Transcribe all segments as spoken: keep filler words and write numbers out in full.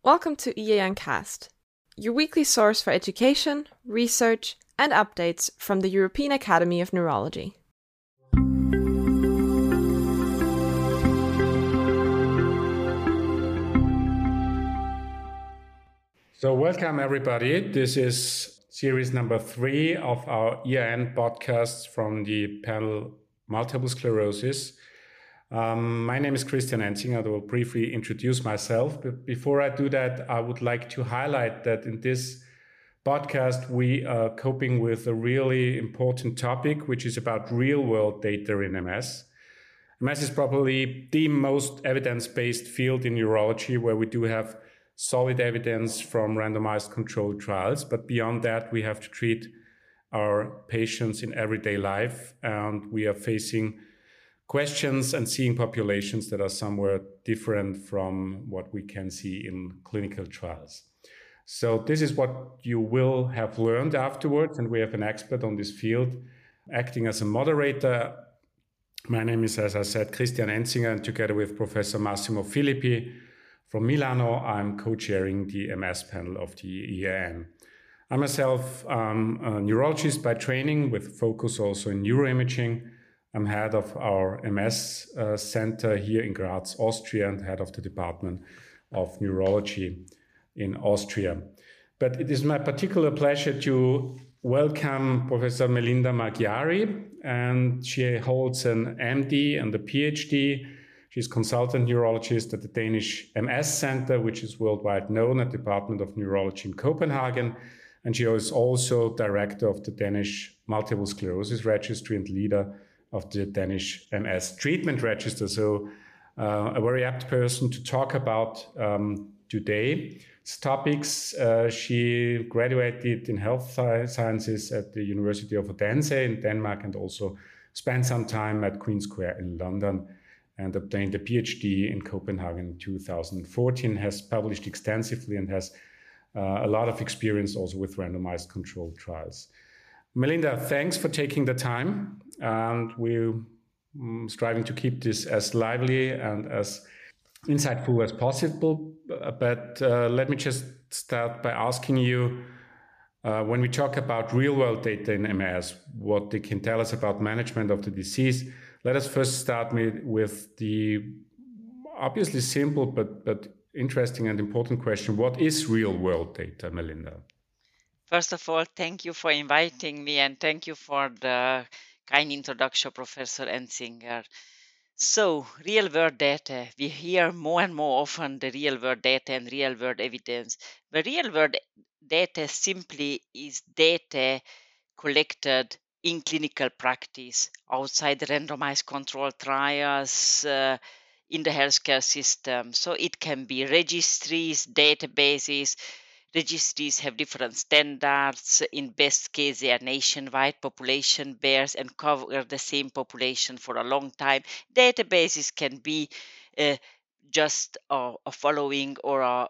Welcome to E A N Cast, your weekly source for education, research, and updates from the European Academy of Neurology. So welcome everybody. This is series number three of our E A N podcasts from the panel Multiple Sclerosis. Um, my name is Christian Enzinger. I will briefly introduce myself. But before I do that, I would like to highlight that in this podcast, we are coping with a really important topic, which is about real-world data in M S. M S is probably the most evidence-based field in neurology where we do have solid evidence from randomized controlled trials. But beyond that, we have to treat our patients in everyday life, and we are facing questions and seeing populations that are somewhere different from what we can see in clinical trials. So this is what you will have learned afterwards, and we have an expert on this field acting as a moderator. My name is, as I said, Christian Enzinger, and together with Professor Massimo Filippi from Milano, I'm co-chairing the M S panel of the E A N. I myself am a neurologist by training with focus also in neuroimaging. I'm head of our M S uh, center here in Graz, Austria, and head of the Department of Neurology in Austria. But it is my particular pleasure to welcome Professor Melinda Magyari, and she holds an M D and a PhD. She's consultant neurologist at the Danish M S Center, which is worldwide known at the Department of Neurology in Copenhagen. And she is also director of the Danish Multiple Sclerosis Registry and leader of the Danish M S Treatment Register. So uh, a very apt person to talk about um, today's topics. Uh, she graduated in health sciences at the University of Odense in Denmark and also spent some time at Queen Square in London and obtained a PhD in Copenhagen in two thousand fourteen, has published extensively and has uh, a lot of experience also with randomized controlled trials. Melinda, thanks for taking the time, and we're um, striving to keep this as lively and as insightful as possible. But uh, let me just start by asking you, uh, when we talk about real-world data in M S, what they can tell us about management of the disease, let us first start with the obviously simple but, but interesting and important question. What is real-world data, Melinda? First of all, thank you for inviting me, and thank you for the kind introduction, Professor Enzinger. So, real-world data, we hear more and more often the real-world data and real-world evidence. But real-world data simply is data collected in clinical practice, outside the randomized controlled trials, uh, in the healthcare system. So it can be registries, databases. Registries have different standards. In best case, they are nationwide population bears and cover the same population for a long time. Databases can be uh, just a, a following or a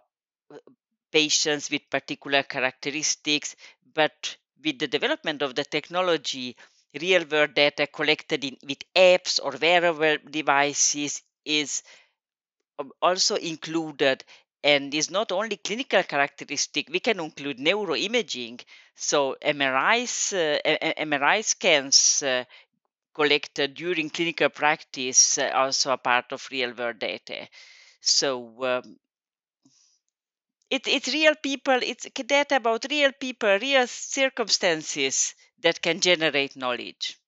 patients with particular characteristics, but with the development of the technology, real-world data collected in, with apps or wearable devices is also included, and is not only clinical characteristic. We can include neuroimaging, so M R Is, uh, M R I scans uh, collected during clinical practice uh, also a part of real-world data. So um, it, it's real people, it's data about real people, real circumstances that can generate knowledge.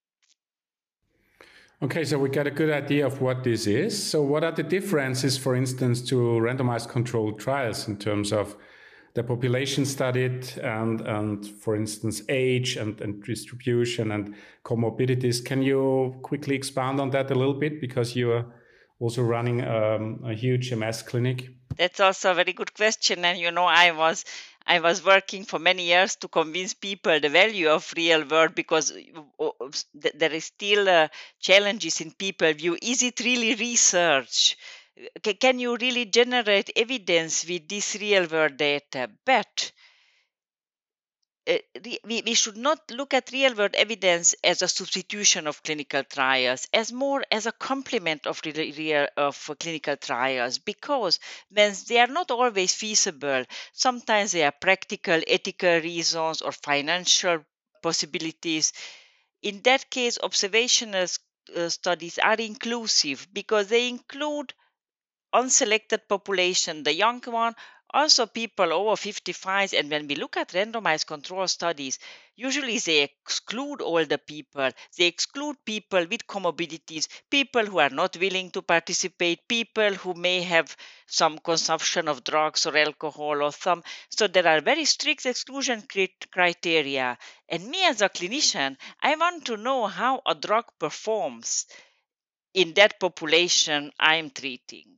Okay, so we got a good idea of what this is. So what are the differences, for instance, to randomized controlled trials in terms of the population studied and, and for instance, age and, and distribution and comorbidities? Can you quickly expand on that a little bit, because you are also running um, a huge M S clinic? That's also a very good question. And, you know, I was I was working for many years to convince people the value of real world, because there is still uh, challenges in people view. Is it really research? Can you really generate evidence with this real world data? But uh, we, we should not look at real world evidence as a substitution of clinical trials, as more as a complement of, re- real, of clinical trials, because when they are not always feasible, sometimes they are practical, ethical reasons or financial possibilities. In that case, observational uh, studies are inclusive because they include unselected population, the young one, also people over fifty-five. And when we look at randomized control studies, usually they exclude older people, they exclude people with comorbidities, people who are not willing to participate, people who may have some consumption of drugs or alcohol or some. So there are very strict exclusion criteria. And me as a clinician, I want to know how a drug performs in that population I'm treating.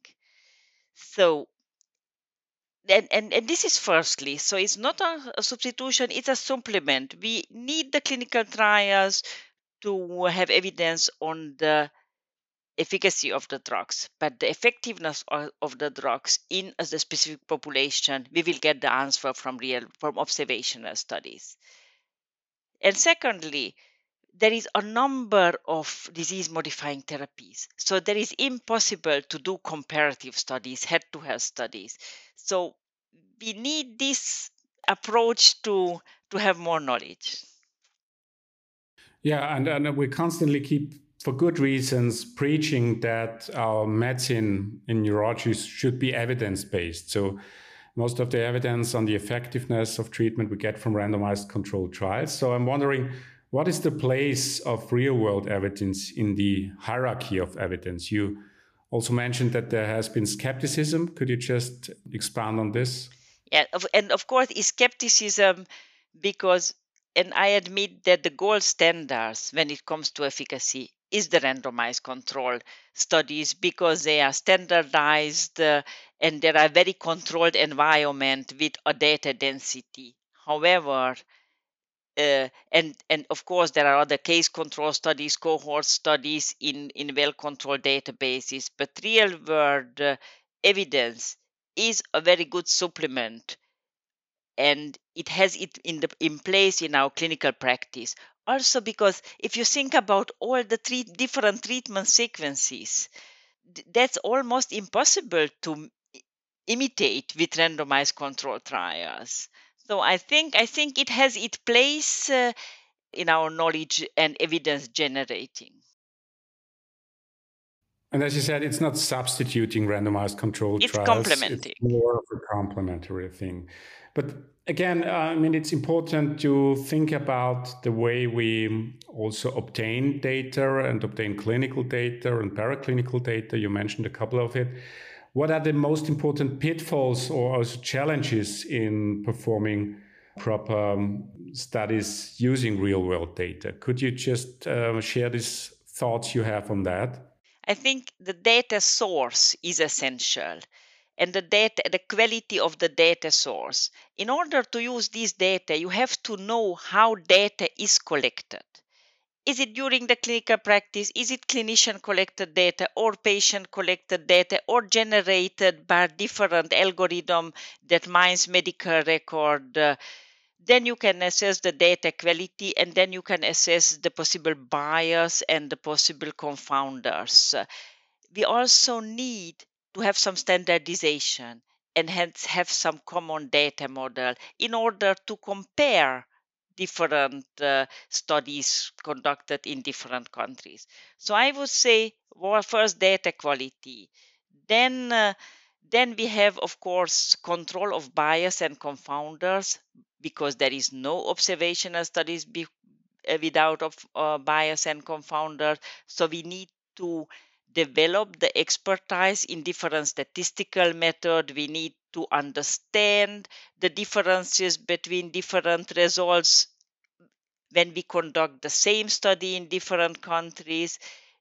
So, and, and, and this is firstly, so it's not a, a substitution, it's a supplement. We need the clinical trials to have evidence on the efficacy of the drugs, but the effectiveness of, of the drugs in a specific population, we will get the answer from real, from observational studies. And secondly, there is a number of disease modifying therapies. So there is impossible to do comparative studies, head to head studies. So we need this approach to, to have more knowledge. Yeah, and, and we constantly keep, for good reasons, preaching that our medicine in neurology should be evidence-based. So most of the evidence on the effectiveness of treatment we get from randomized controlled trials. So I'm wondering, what is the place of real-world evidence in the hierarchy of evidence? You also mentioned that there has been skepticism. Could you just expand on this? Yeah, and of course, is skepticism because, and I admit that the gold standards when it comes to efficacy is the randomized controlled studies because they are standardized uh, and there are very controlled environment with a data density. However, uh, and and of course there are other case control studies, cohort studies in in well controlled databases, but real world uh, evidence is a very good supplement, and it has it in the in place in our clinical practice. Also because if you think about all the three different treatment sequences, th- that's almost impossible to imitate with randomized control trials. So I think I think it has its place uh, in our knowledge and evidence generating. And as you said, it's not substituting randomized controlled It's trials. complementing. It's more of a complementary thing. But again, uh, I mean, it's important to think about the way we also obtain data and obtain clinical data and paraclinical data. You mentioned a couple of it. What are the most important pitfalls or also challenges in performing proper um, studies using real-world data? Could you just uh, share these thoughts you have on that? I think the data source is essential, and the data, the quality of the data source. In order to use this data, you have to know how data is collected. Is it during the clinical practice? Is it clinician collected data or patient collected data or generated by different algorithm that mines medical record? Uh, then you can assess the data quality, and then you can assess the possible bias and the possible confounders. Uh, We also need to have some standardization and hence have some common data model in order to compare different uh, studies conducted in different countries. So I would say, well, first data quality, then uh, then we have, of course, control of bias and confounders because there is no observational studies be, uh, without of, uh, bias and confounders. So we need to develop the expertise in different statistical method. We need to understand the differences between different results when we conduct the same study in different countries.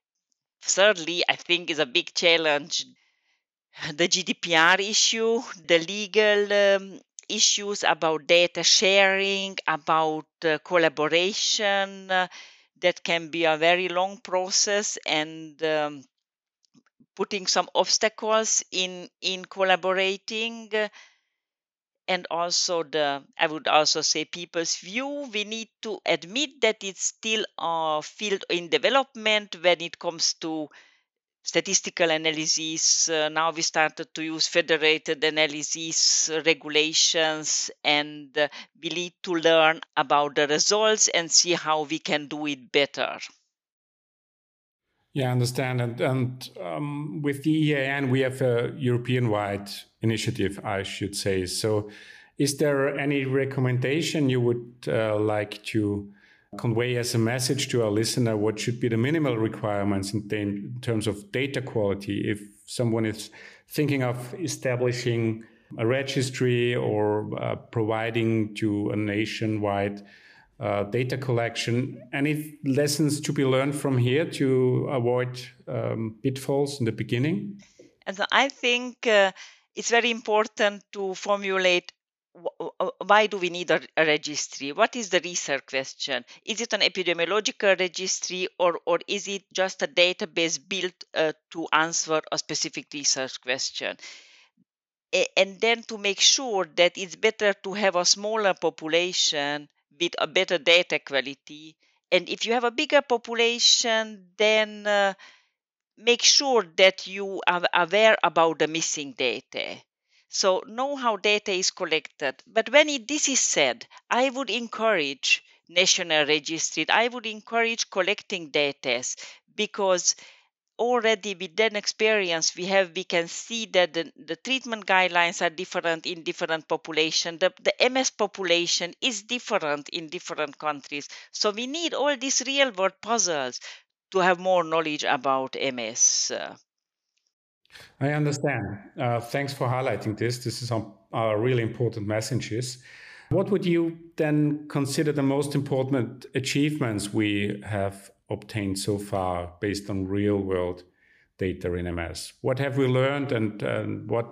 Thirdly, I think is a big challenge the G D P R issue, the legal um, issues about data sharing, about uh, collaboration. Uh, that can be a very long process and um, putting some obstacles in in collaborating. and also the, I would also say, people's view. We need to admit that it's still a field in development when it comes to statistical analysis. Uh, now we started to use federated analysis uh, regulations, and uh, we need to learn about the results and see how we can do it better. Yeah, I understand. And, and um, with the E A N, we have a European-wide initiative, I should say. So is there any recommendation you would uh, like to convey as a message to our listener? What should be the minimal requirements in, in terms of data quality if someone is thinking of establishing a registry or uh, providing to a nationwide Uh, data collection? Any lessons to be learned from here to avoid um, pitfalls in the beginning? And so I think uh, it's very important to formulate w- why do we need a, a registry? What is the research question? Is it an epidemiological registry, or, or is it just a database built uh, to answer a specific research question? And then to make sure that it's better to have a smaller population with a better data quality. And if you have a bigger population, then uh, make sure that you are aware about the missing data. So know how data is collected. But when it, this is said, I would encourage national registry. I would encourage collecting data, because already with that experience we have, we can see that the, the treatment guidelines are different in different population. The, the M S population is different in different countries. So we need all these real world puzzles to have more knowledge about M S. I understand. Uh, thanks for highlighting this. This is some uh, really important messages. What would you then consider the most important achievements we have obtained so far based on real world data in M S? What have we learned, and uh, what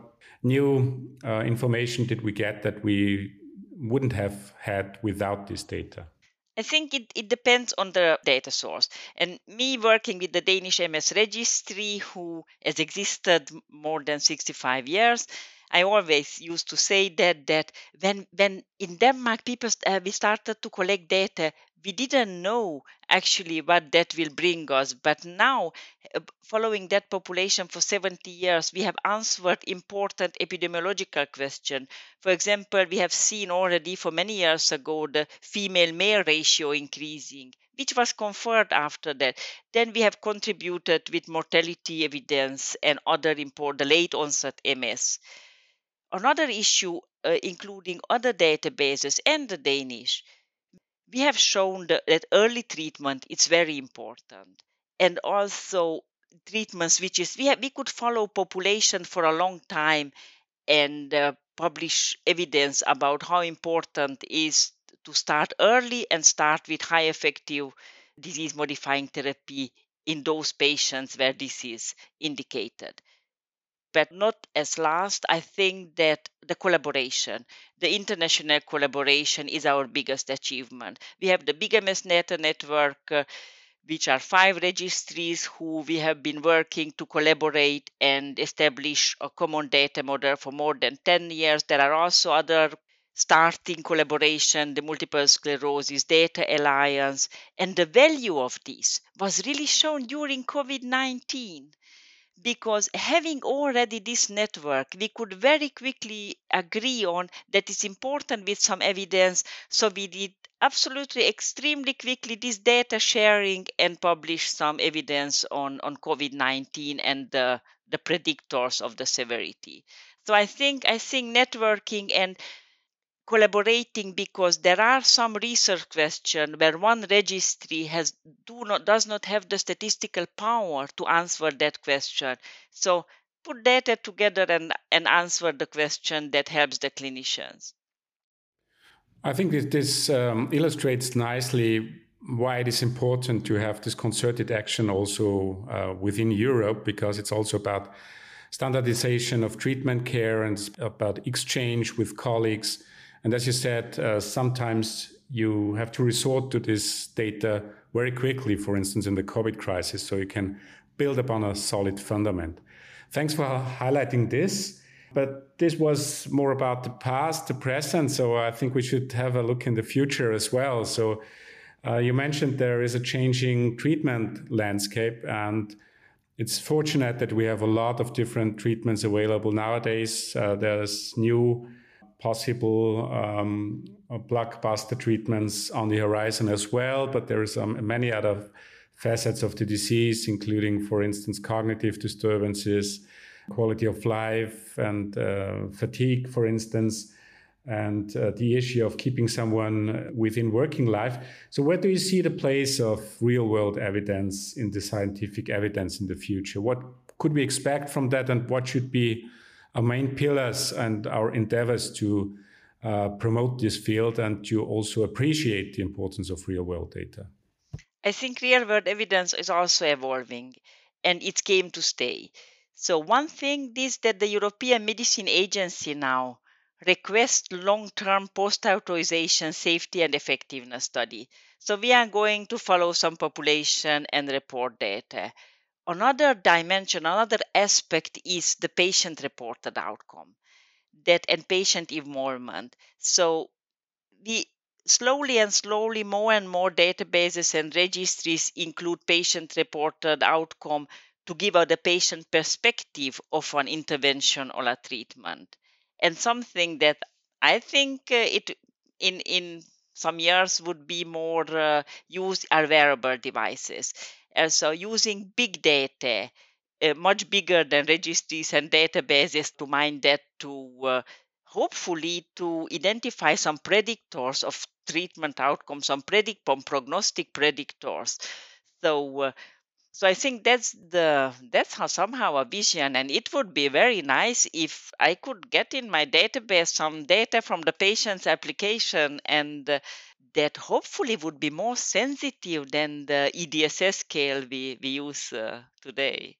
new uh, information did we get that we wouldn't have had without this data? I think it, it depends on the data source. And me working with the Danish M S registry, who has existed more than sixty-five years, I always used to say that that when when in Denmark people uh, we started to collect data, we didn't know actually what that will bring us. But now, uh, following that population for seventy years, we have answered important epidemiological questions. For example, we have seen already for many years ago the female-male ratio increasing, which was confirmed after that. Then we have contributed with mortality evidence and other important, the late onset M S. Another issue, uh, including other databases and the Danish, we have shown that, that early treatment is very important, and also treatments which is we have we could follow population for a long time and uh, publish evidence about how important it is to start early and start with high effective disease modifying therapy in those patients where this is indicated. But not as last, I think that the collaboration, the international collaboration is our biggest achievement. We have the Big M S Data Network, uh, which are five registries who we have been working to collaborate and establish a common data model for more than ten years. There are also other starting collaboration, the Multiple Sclerosis Data Alliance, and the value of this was really shown during COVID nineteen. Because having already this network, we could very quickly agree on that it's important with some evidence. So we did absolutely extremely quickly this data sharing and published some evidence on, on COVID nineteen and the, the predictors of the severity. So I think I think networking and collaborating, because there are some research questions where one registry has do not does not have the statistical power to answer that question. So put data together and, and answer the question that helps the clinicians. I think that this um, illustrates nicely why it is important to have this concerted action also uh, within Europe, because it's also about standardization of treatment care and about exchange with colleagues. And as you said, uh, sometimes you have to resort to this data very quickly, for instance, in the COVID crisis, so you can build upon a solid fundament. Thanks for highlighting this. But this was more about the past, the present. So I think we should have a look in the future as well. So uh, you mentioned there is a changing treatment landscape, and it's fortunate that we have a lot of different treatments available nowadays. Uh, there's new possible um, blockbuster treatments on the horizon as well, but there are um, many other facets of the disease, including, for instance, cognitive disturbances, quality of life, and uh, fatigue, for instance, and uh, the issue of keeping someone within working life. So where do you see the place of real-world evidence in the scientific evidence in the future? What could we expect from that, and what should be our main pillars and our endeavors to uh, promote this field and to also appreciate the importance of real-world data? I think real-world evidence is also evolving, and it came to stay. So one thing is that the European Medicine Agency now requests long-term post-authorization safety and effectiveness study. So we are going to follow some population and report data. Another dimension, another aspect is the patient-reported outcome, that and patient involvement. So we slowly and slowly more and more databases and registries include patient-reported outcome to give out the patient perspective of an intervention or a treatment. And something that I think uh, it in in some years would be more uh, used are wearable devices. And so using big data, uh, much bigger than registries and databases to mine that to uh, hopefully to identify some predictors of treatment outcomes, some predict some prognostic predictors. So uh, so I think that's the that's how somehow a vision, and it would be very nice if I could get in my database some data from the patient's application, and uh, that hopefully would be more sensitive than the E D S S scale we, we use uh, today.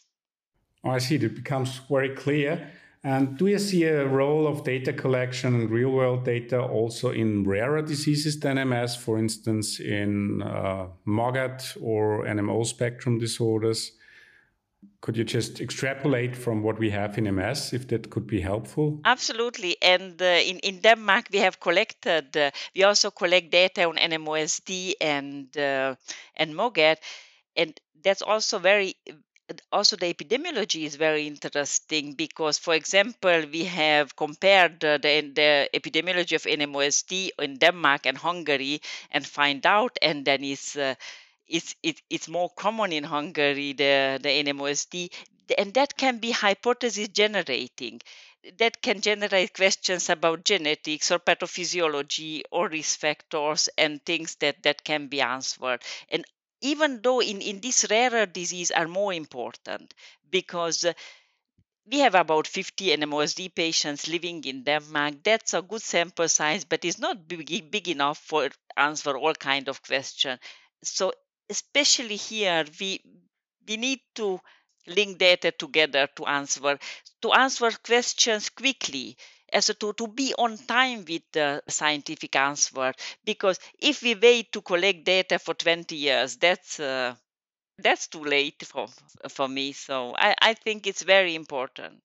Oh, I see. It becomes very clear. And do you see a role of data collection and real world data also in rarer diseases than M S, for instance, in uh, MOGAD or N M O spectrum disorders? Could you just extrapolate from what we have in M S, if that could be helpful? Absolutely. And uh, in, in Denmark, we have collected, uh, we also collect data on N M O S D and, uh, and MOGAD. And that's also very, also the epidemiology is very interesting because, for example, we have compared uh, the, the epidemiology of N M O S D in Denmark and Hungary and find out, and then it's, uh, it's, it, it's more common in Hungary, the, the N M O S D, and that can be hypothesis generating. That can generate questions about genetics or pathophysiology or risk factors and things that, that can be answered. And even though in, in this rarer disease are more important because uh, we have about fifty N M O S D patients living in Denmark. That's a good sample size, but it's not big, big enough for answer all kind of questions. So especially here, we we need to link data together to answer to answer questions quickly, as to, to be on time with the scientific answer. Because if we wait to collect data for twenty years, that's uh, that's too late for for me. So I, I think it's very important.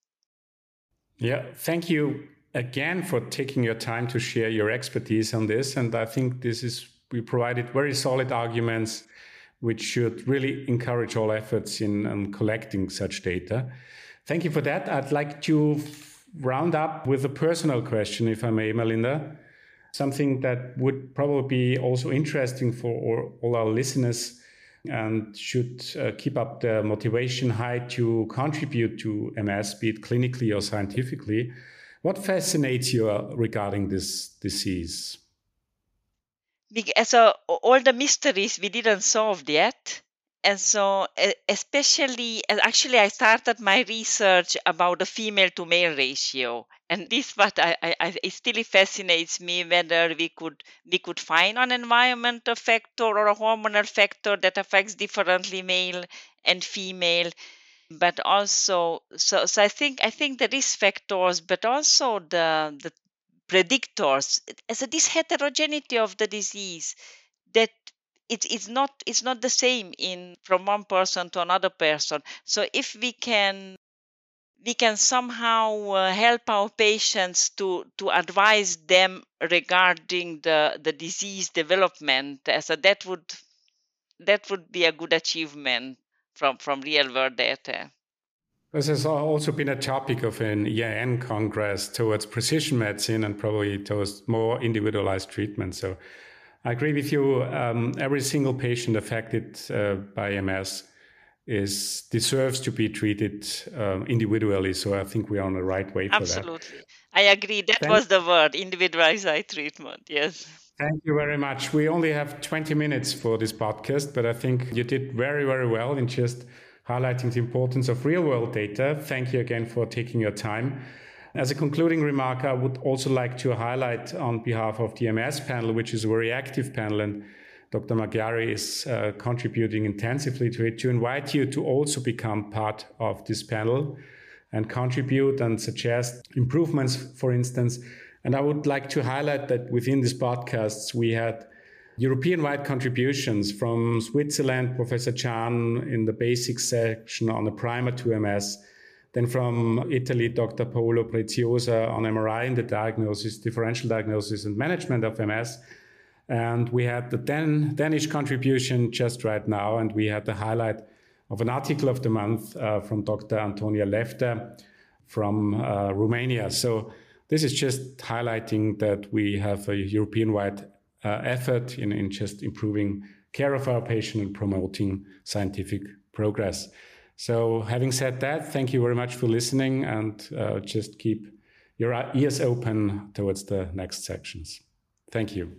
Yeah, thank you again for taking your time to share your expertise on this. And I think this is we provided very solid arguments which should really encourage all efforts in um, collecting such data. Thank you for that. I'd like to round up with a personal question, if I may, Melinda. Something that would probably be also interesting for all our listeners and should uh, keep up the motivation high to contribute to M S, be it clinically or scientifically. What fascinates you uh, regarding this disease? So all the mysteries we didn't solve yet. And so especially, actually I started my research about the female to male ratio. And this what I, I, it still fascinates me, whether we could we could find an environmental factor or a hormonal factor that affects differently male and female. But also, so so I think I think the risk factors, but also the the predictors, as a this heterogeneity of the disease, that it is not it's not the same in from one person to another person. So if we can we can somehow uh, help our patients to, to advise them regarding the, the disease development. So that would that would be a good achievement from, from real world data. This has also been a topic of an E A N Congress towards precision medicine and probably towards more individualized treatment. So I agree with you. Um, every single patient affected uh, by M S is deserves to be treated um, individually. So I think we are on the right way for Absolutely. that. Absolutely. I agree. That Thank was the word, individualized eye treatment. Yes. Thank you very much. We only have twenty minutes for this podcast, but I think you did very, very well in just highlighting the importance of real-world data. Thank you again for taking your time. As a concluding remark, I would also like to highlight on behalf of the M S panel, which is a very active panel, and Doctor Magyari is uh, contributing intensively to it, to invite you to also become part of this panel and contribute and suggest improvements, for instance. And I would like to highlight that within these podcasts, we had European-wide contributions from Switzerland, Professor Chan in the basics section on the primer to M S. Then from Italy, Doctor Paolo Preziosa on M R I in the diagnosis, differential diagnosis and management of M S. And we had the Dan- Danish contribution just right now, and we had the highlight of an article of the month uh, from Doctor Antonia Lefter from uh, Romania. So this is just highlighting that we have a European-wide uh, effort in, in just improving care of our patient and promoting scientific progress. So having said that, thank you very much for listening, and uh, just keep your ears open towards the next sections. Thank you.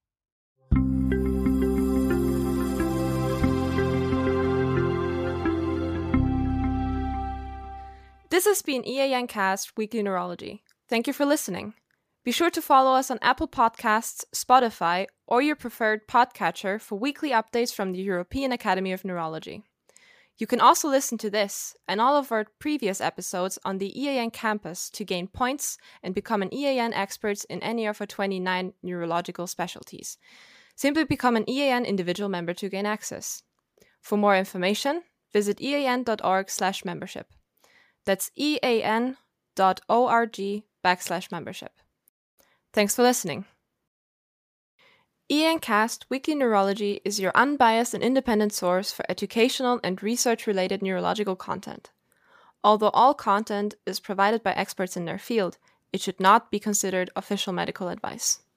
This has been E A N Cast Weekly Neurology. Thank you for listening. Be sure to follow us on Apple Podcasts, Spotify, or your preferred podcatcher for weekly updates from the European Academy of Neurology. You can also listen to this and all of our previous episodes on the E A N campus to gain points and become an E A N expert in any of our twenty-nine neurological specialties. Simply become an E A N individual member to gain access. For more information, visit ean.org slash membership. That's ean.org backslash membership. Thanks for listening. E A N Cast Weekly Neurology is your unbiased and independent source for educational and research-related neurological content. Although all content is provided by experts in their field, it should not be considered official medical advice.